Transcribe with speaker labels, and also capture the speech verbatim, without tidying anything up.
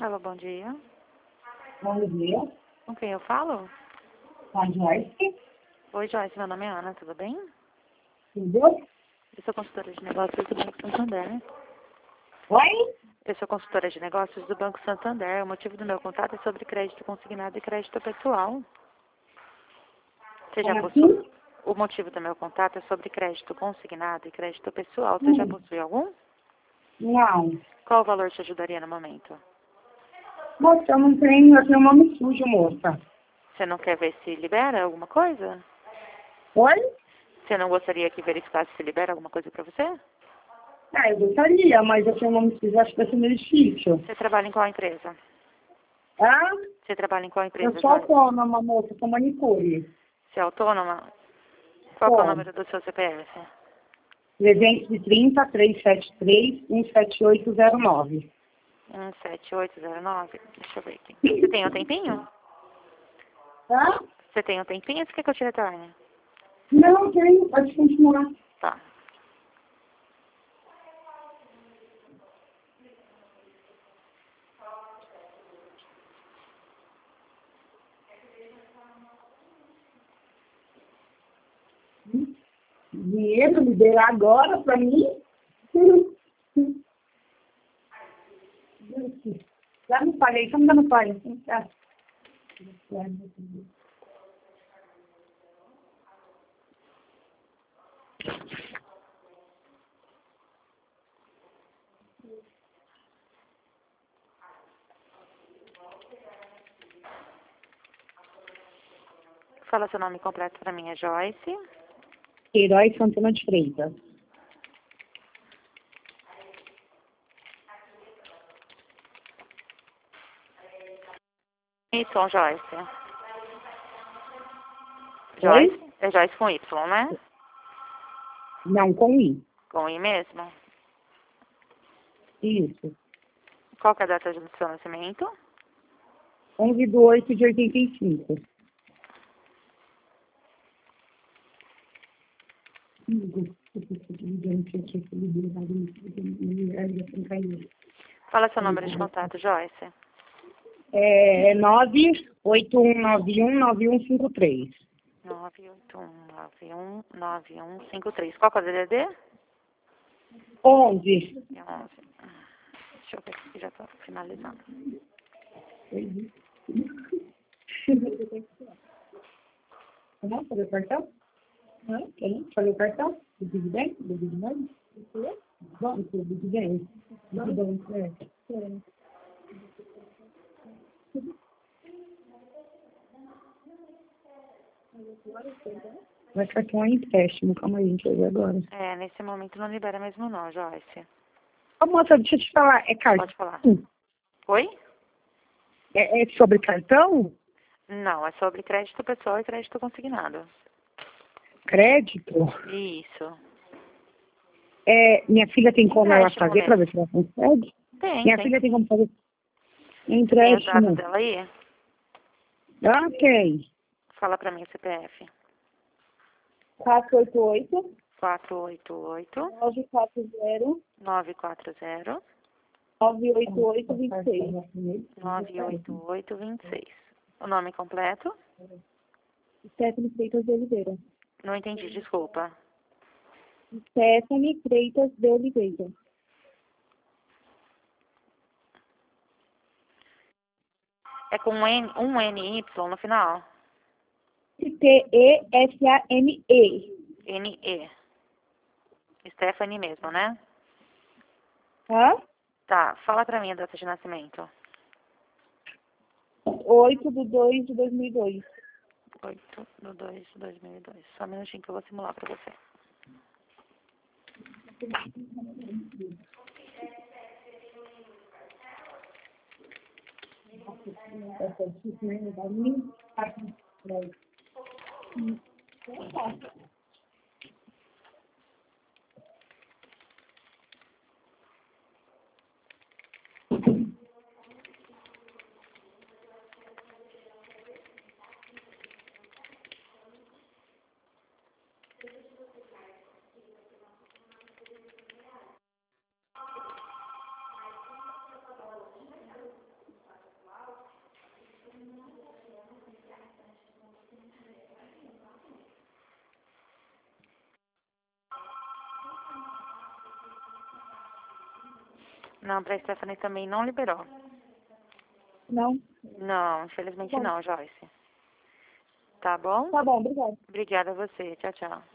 Speaker 1: Alô, bom dia.
Speaker 2: Bom dia.
Speaker 1: Com quem eu falo?
Speaker 2: A Joyce.
Speaker 1: Oi, Joyce. Meu nome é Ana. Tudo bem?
Speaker 2: Tudo?
Speaker 1: Eu sou consultora de negócios do Banco Santander.
Speaker 2: Oi?
Speaker 1: Eu sou consultora de negócios do Banco Santander. O motivo do meu contato é sobre crédito consignado e crédito pessoal. Você já
Speaker 2: Como
Speaker 1: possui?
Speaker 2: assim?
Speaker 1: O motivo do meu contato é sobre crédito consignado e crédito pessoal. Você já
Speaker 2: Hum,
Speaker 1: possui algum?
Speaker 2: não.
Speaker 1: Qual o valor te ajudaria no momento?
Speaker 2: Moça, eu não tenho, eu tenho nome sujo, moça.
Speaker 1: Você não quer ver se libera alguma coisa?
Speaker 2: Oi?
Speaker 1: Você não gostaria que verificasse se libera alguma coisa para você?
Speaker 2: Ah, eu gostaria, mas eu tenho nome sujo, acho que vai ser meio difícil.
Speaker 1: Você trabalha em qual empresa?
Speaker 2: Ah?
Speaker 1: Você trabalha em qual
Speaker 2: Eu
Speaker 1: empresa,
Speaker 2: sou
Speaker 1: Joyce?
Speaker 2: autônoma, moça, sou manicure.
Speaker 1: Você é autônoma? Qual que é o
Speaker 2: Sou.
Speaker 1: número do seu C P F?
Speaker 2: trezentos e trinta, trezentos e setenta e três, cento e setenta e oito zero nove.
Speaker 1: um sete oito zero nove. Deixa eu ver aqui. Você tem um tempinho?
Speaker 2: Tá?
Speaker 1: Você tem um tempinho? Você quer que eu te retorne?
Speaker 2: Não, tenho, pode continuar.
Speaker 1: Tá.
Speaker 2: Dinheiro, liberar agora pra mim? Já não paguei, como ainda não paguei? Tá.
Speaker 1: Fala seu nome completo pra mim, é Joyce.
Speaker 2: Queiroz Santana de Freitas.
Speaker 1: Y, Joyce.
Speaker 2: Oi?
Speaker 1: Joyce? É Joyce com Y, né?
Speaker 2: Não, com I.
Speaker 1: Com I mesmo.
Speaker 2: Isso.
Speaker 1: Qual que é a data do seu nascimento?
Speaker 2: onze de oito de oitenta e cinco.
Speaker 1: Fala seu número de contato, Joyce.
Speaker 2: É nove oito um nove um nove um cinco três.
Speaker 1: nove oito um nove um nove um cinco três. Qual que é o D D D?
Speaker 2: onze.
Speaker 1: onze. Deixa eu ver aqui, já tô finalizando.
Speaker 2: Não, fazer o cartão? Não, quem? Fazer o cartão? Do Big Bang? Do Big Bang? Vamos pro Big Bang? Big Bang, é. Vai cartão é empréstimo, calma aí, gente, vai ver agora.
Speaker 1: É, nesse momento não libera mesmo não, Joyce.
Speaker 2: Ô, moça, deixa eu te falar, é cartão?
Speaker 1: Pode falar. Oi?
Speaker 2: É, é sobre cartão?
Speaker 1: Não, é sobre crédito pessoal e crédito consignado.
Speaker 2: Crédito?
Speaker 1: Isso.
Speaker 2: É, minha filha tem como ela
Speaker 1: Empréstimo
Speaker 2: fazer para
Speaker 1: mesmo.
Speaker 2: ver se ela consegue?
Speaker 1: Tem,
Speaker 2: Minha
Speaker 1: tem
Speaker 2: filha tem
Speaker 1: sim.
Speaker 2: como fazer
Speaker 1: Você tem os dados
Speaker 2: empréstimo.
Speaker 1: dela aí?
Speaker 2: Ah, ok.
Speaker 1: Fala pra mim o C P F.
Speaker 2: quatro oito oito,
Speaker 1: quatro oito oito,
Speaker 2: nove quatro zero,
Speaker 1: nove quatro zero,
Speaker 2: nove oito oito, dois seis.
Speaker 1: nove oito oito, dois seis. O nome completo?
Speaker 2: Stephanie Freitas de Oliveira.
Speaker 1: Não entendi, desculpa.
Speaker 2: Stephanie Freitas de Oliveira.
Speaker 1: É com um N, um N Y no final?
Speaker 2: T E S A M E.
Speaker 1: N E. Stephanie mesmo, né?
Speaker 2: Tá?
Speaker 1: Tá, fala pra mim a data de nascimento.
Speaker 2: oito de dois de dois mil e dois.
Speaker 1: oito de dois de dois mil e dois. Só um minutinho que eu vou simular pra você. Não, pra Stephanie também não liberou.
Speaker 2: Não?
Speaker 1: Não, infelizmente
Speaker 2: Bom.
Speaker 1: não, Joyce. Tá bom?
Speaker 2: Tá bom, obrigada.
Speaker 1: Obrigada a você. Tchau, tchau.